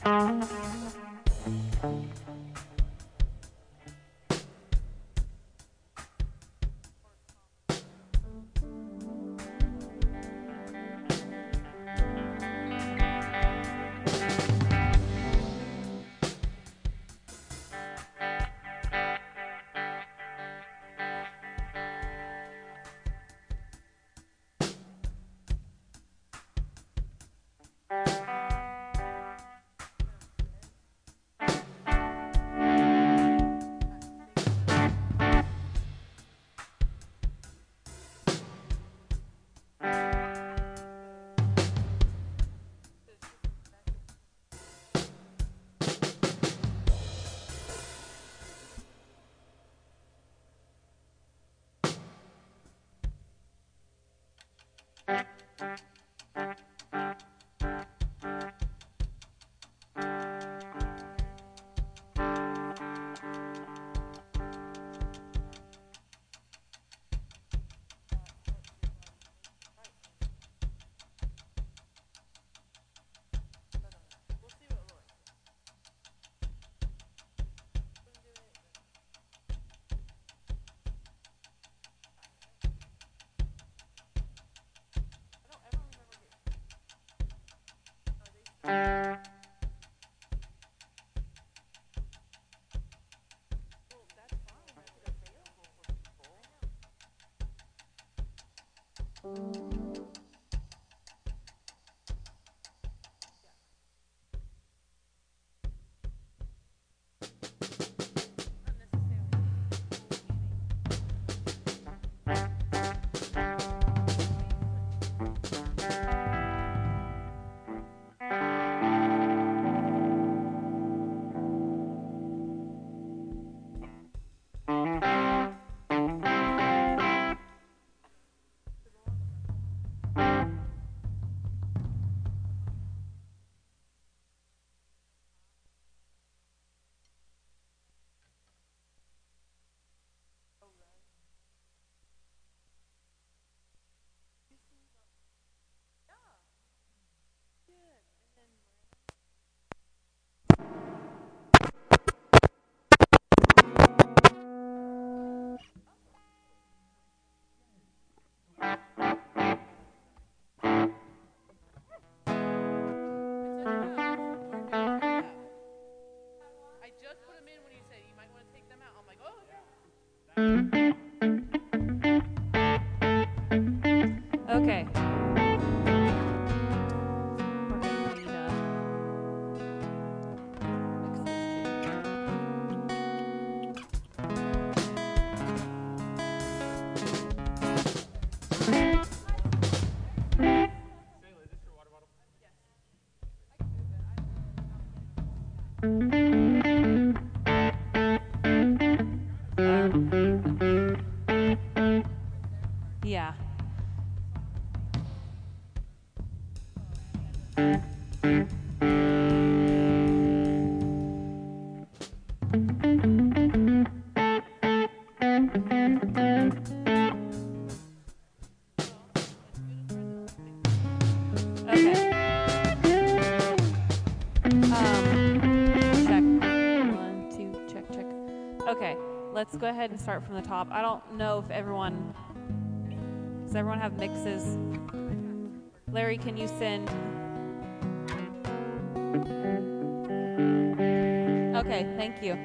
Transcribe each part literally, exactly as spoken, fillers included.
Okay. Yeah. Okay. Um, check. One, two, check, check. Okay, let's go ahead and start from the top. I don't know if everyone... Does everyone have mixes? Larry, can you send... Okay, thank you.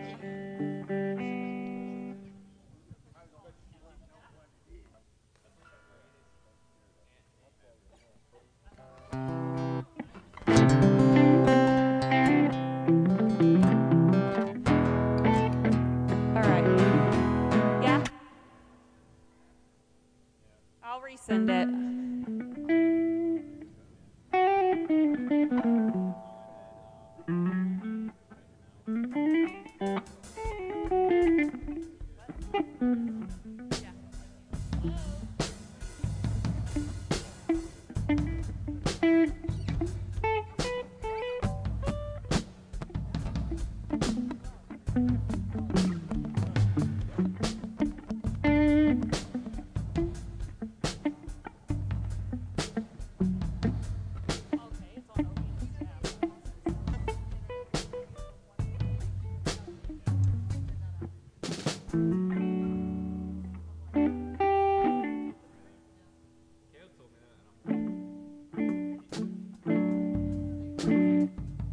All right. Yeah? I'll resend it.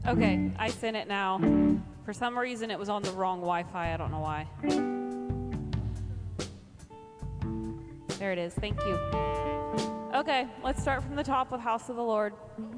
Okay, I sent it now. For some reason, it was on the wrong Wi-Fi. I don't know why. There it is. Thank you. Okay, let's start from the top with House of the Lord.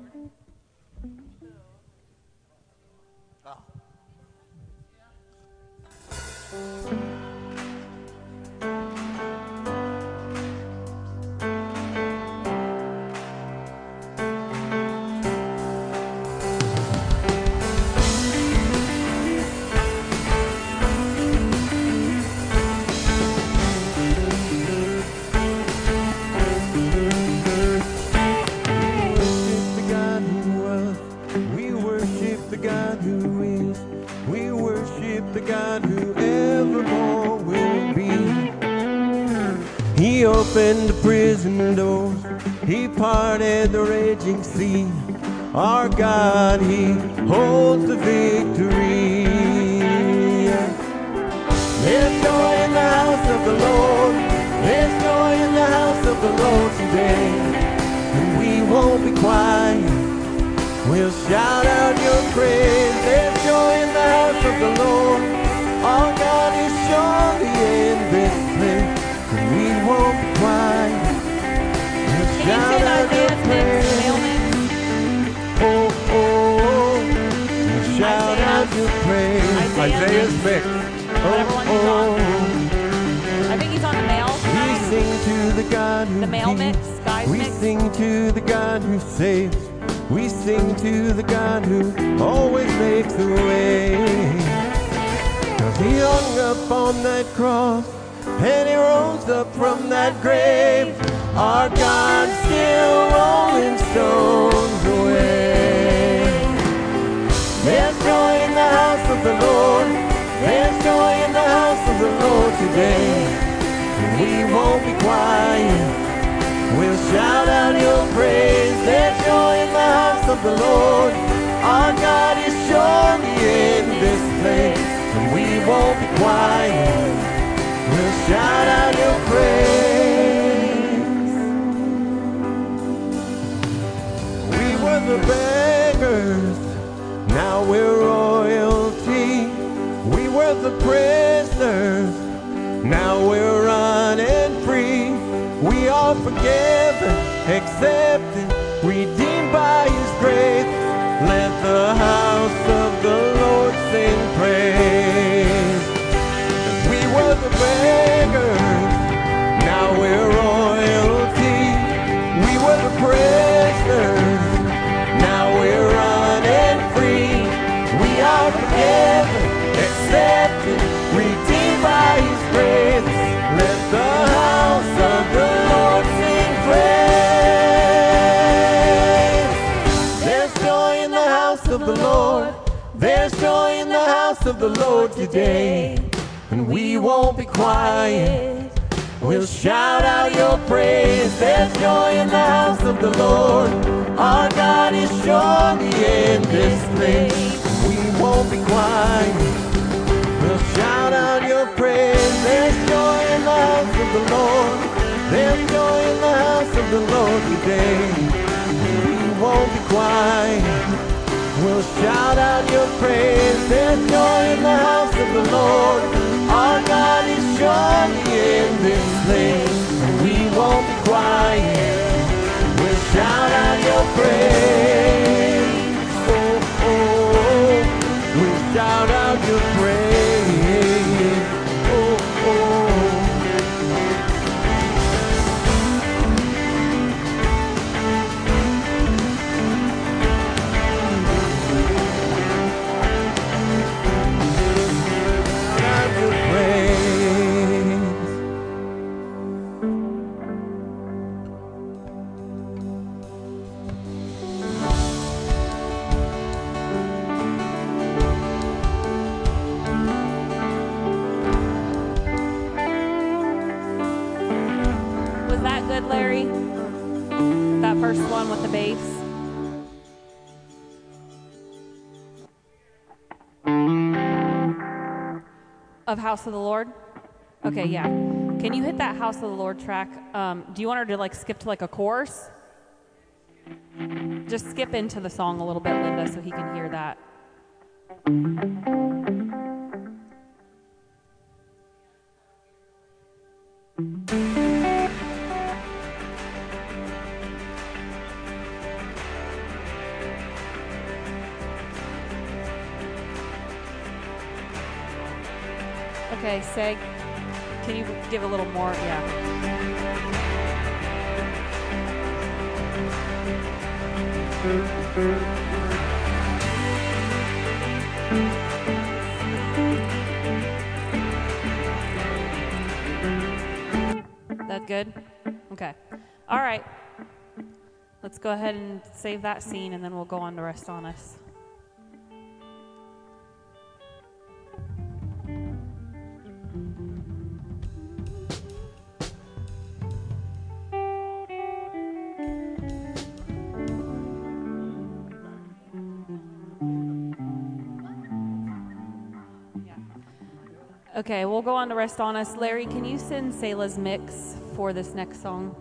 He opened the prison doors, He parted the raging sea. Our God, He holds the victory. There's joy in the house of the Lord, there's joy in the house of the Lord today. And we won't be quiet, we'll shout out your praise. There's joy in the house of the Lord, our God is surely in this place. We won't be quiet. We'll shout out your praise. Oh, oh, oh. We'll shout out your praise. Isaiah's mix. Whatever one he's on. I think he's on the male We tonight. sing to the God who The male mix, keeps. guys We mix. sing to the God who saves. We sing to the God who always makes a way. 'Cause He hung up on that cross and He rose up from that grave. Our God's still rolling stones away. There's joy in the house of the Lord, there's joy in the house of the Lord today. We won't be quiet, we'll shout out your praise. There's joy in the house of the Lord, our God is surely in this place. And we won't be quiet, we'll shout out your praise. We were the beggars, now we're royalty. We were the prisoners, now we're running free. We are forgiven, accepted, redeemed by His grace. Let the house of the Lord sing praise. We were the beggars, now we're royalty. We were the prisoners, now we're running free. We are forgiven, accepted, redeemed by His grace. Let the house of the Lord sing praise. There's joy in the house of the Lord, there's joy in the house of the Lord today. And we won't be quiet, we'll shout out your praise. There's joy in the house of the Lord, our God is surely in this place. We won't be quiet, we'll shout out your praise. There's joy in the house of the Lord, there's joy in the house of the Lord today. We won't be quiet, we'll shout out your praise. There's joy in the house of the Lord, our God is surely in this place. We won't be quiet, we'll shout out your praise. Oh, oh, oh. We'll shout out your praise. Oh, oh. Was that good, Larry? That first one with the bass? Of House of the Lord? Okay, yeah. Can you hit that House of the Lord track? Um, do you want her to like skip to like a chorus? Just skip into the song a little bit, Linda, so he can hear that. Okay, Seg, can you give a little more? Yeah. That good? Okay. All right. Let's go ahead and save that scene, and then we'll go on to Rest on Us. Okay, we'll go on to Rest on Us. Larry, can you send Selah's mix for this next song?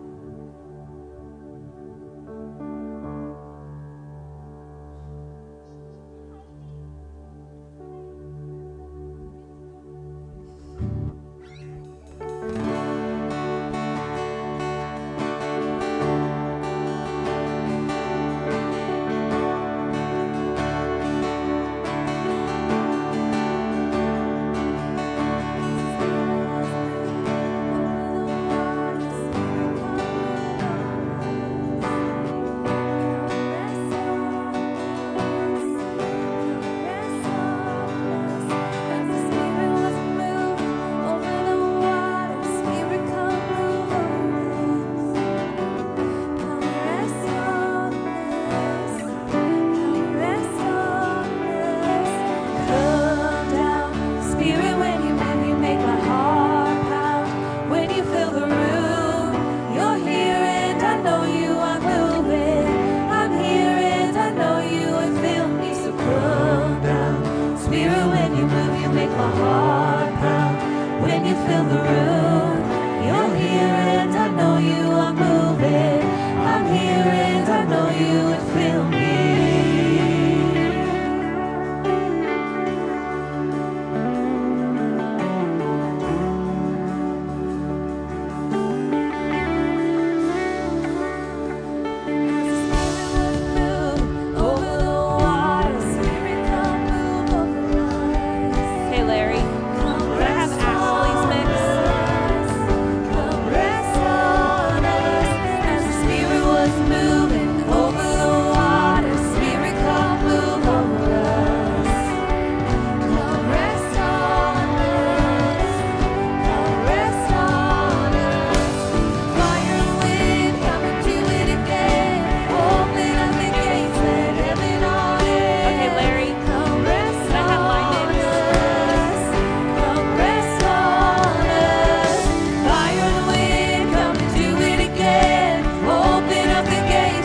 Open up the gate.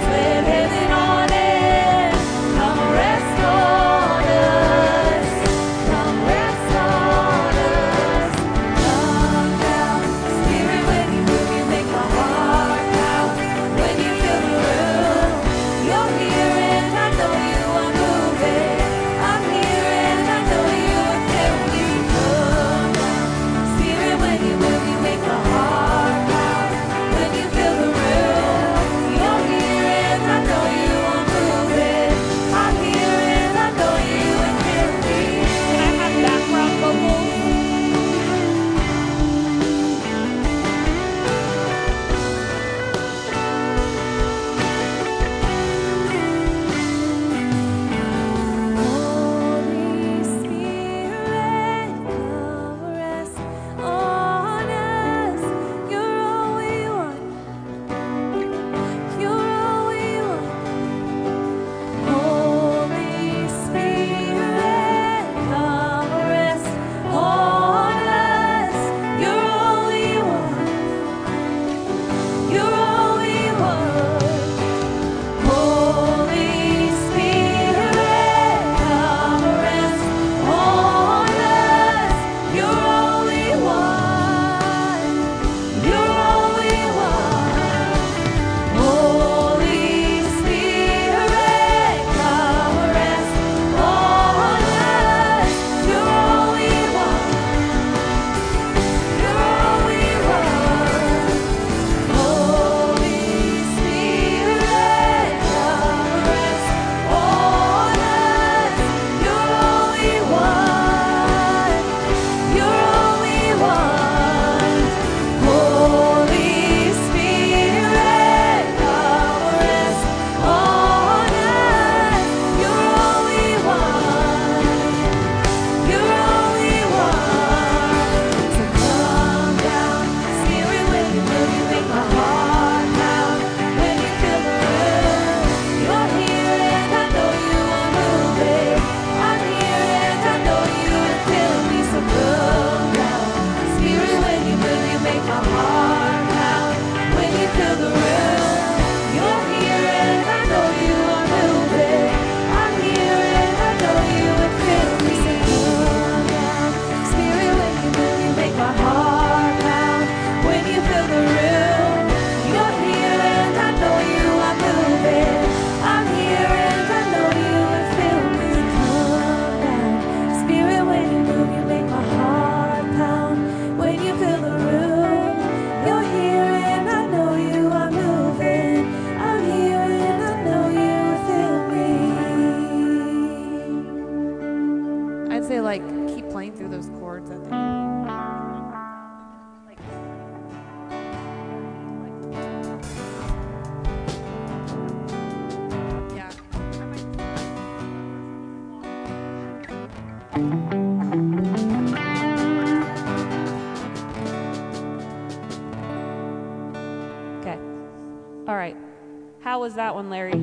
How was that one, Larry?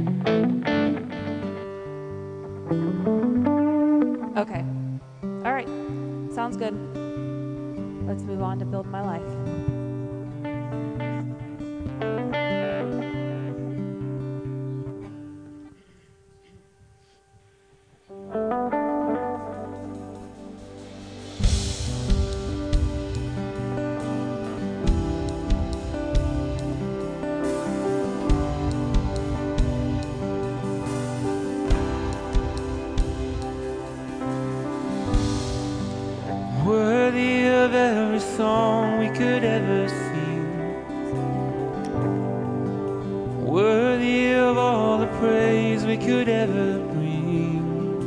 Okay. All right. Sounds good. Let's move on to Build My Life. Worthy of every song we could ever sing, worthy of all the praise we could ever bring,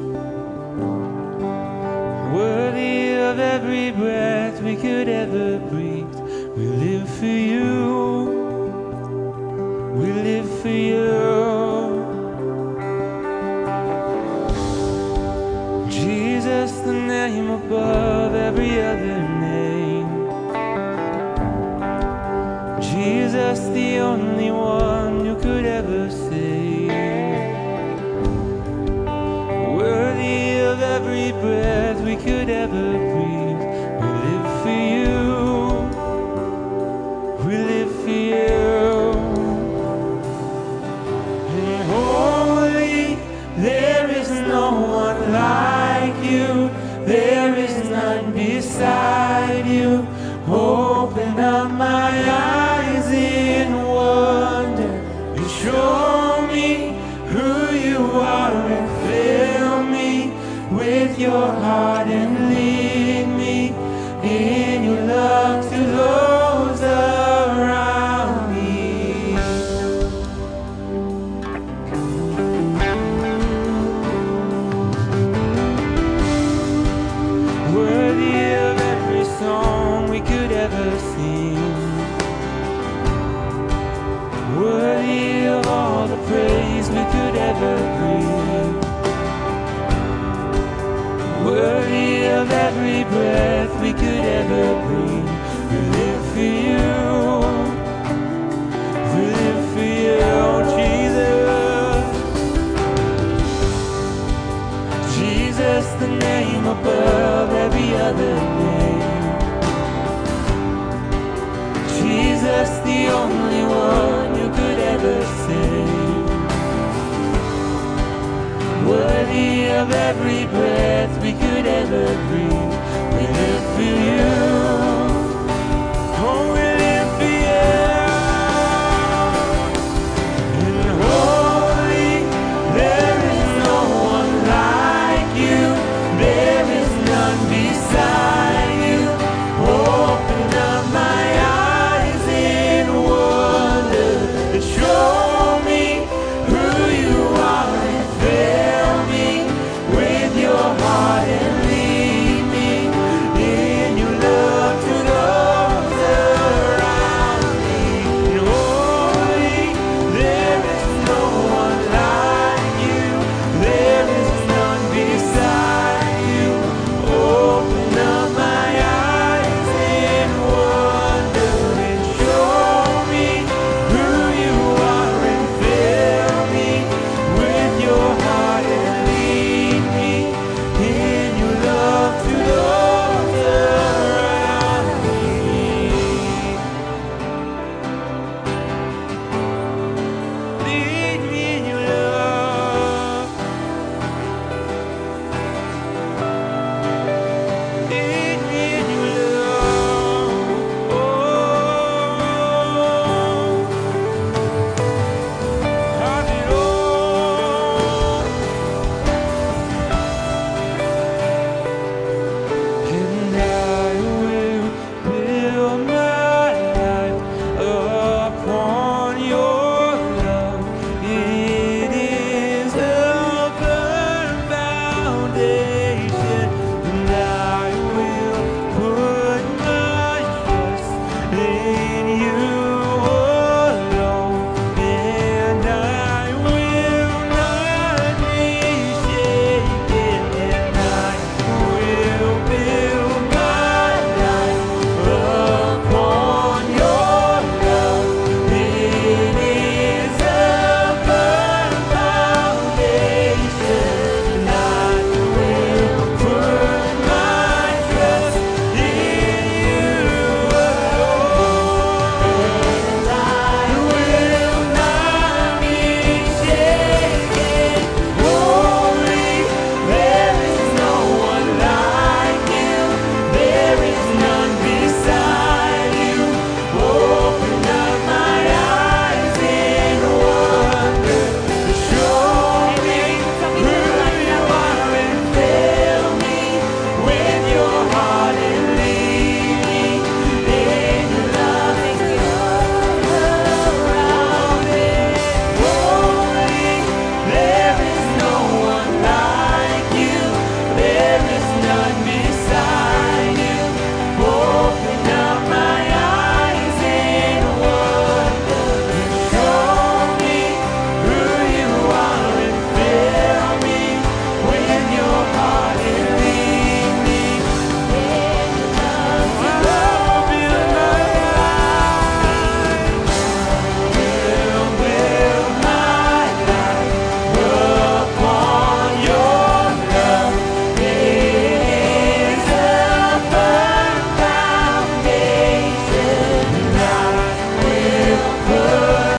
worthy of every breath we could ever breathe. We live for you, we live for you. Jesus, the name above every other name. Jesus, the only one who could ever save. Worthy of every breath we could ever breathe. We live for you, we live for you. And holy, there is no one like you. There is none beside you. Open up my eyes in wonder and show me who you are, and fill me with your heart and lead me in your love to those around me. Worthy of every song we could ever sing, worthy of all the praise we could ever bring, worthy of every breath we could ever breathe. We live for you, we live for you, Jesus. Jesus, the name above every other name. Jesus, the only one who could ever save. Worthy of every breath we could ever breathe. We live for you,